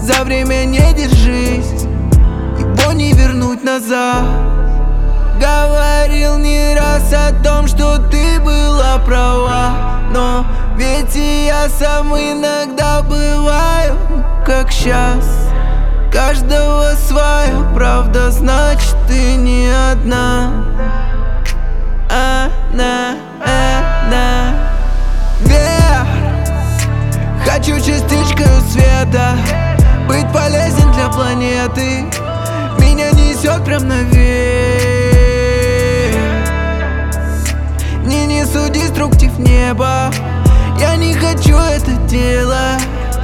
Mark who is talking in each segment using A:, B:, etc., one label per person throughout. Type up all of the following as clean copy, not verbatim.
A: за время не держись, его не вернуть назад. Говорил не раз о том, что ты была права, но ведь и я сам иногда бываю, как щас. Каждого своя правда, значит ты не одна. Вверх, хочу частичкой света, быть полезен для планеты. Меня несет прям наверх. Не несу деструктив неба, я не хочу это делать.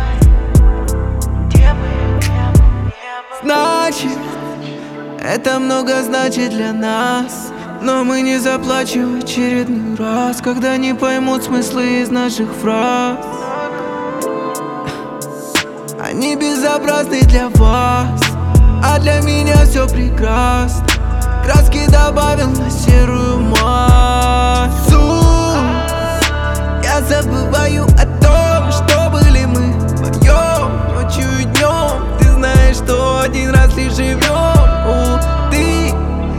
A: Значит, это много значит для нас, но мы не заплачем в очередной раз, когда не поймут смыслы из наших фраз. Они безобразны для вас, а для меня все прекрасно. Краски добавил на серую массу. Я забываю о том, что были мы вдвоем, ночью и днем. Ты знаешь, что один раз лишь живем. Ты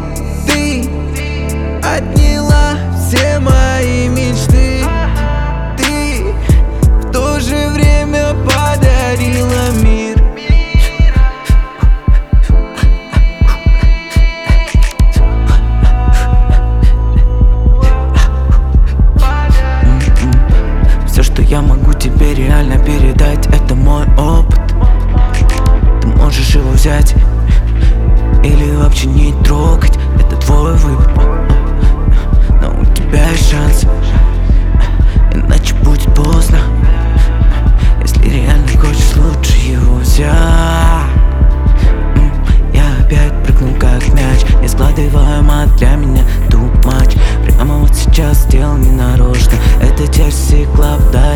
A: отняла все мои мечты. Ты в то же время подарила мир. Все, что я могу тебе реально передать, это мой опыт. Ты можешь его взять или вообще не трогать, это твой выбор. Но у тебя есть шанс, иначе будет поздно. Если реально хочешь, лучше его взять. Я опять прыгнул как мяч, не складываю мат, для меня too much. Прямо вот сейчас сделал ненарочно, это Jersey Club, да.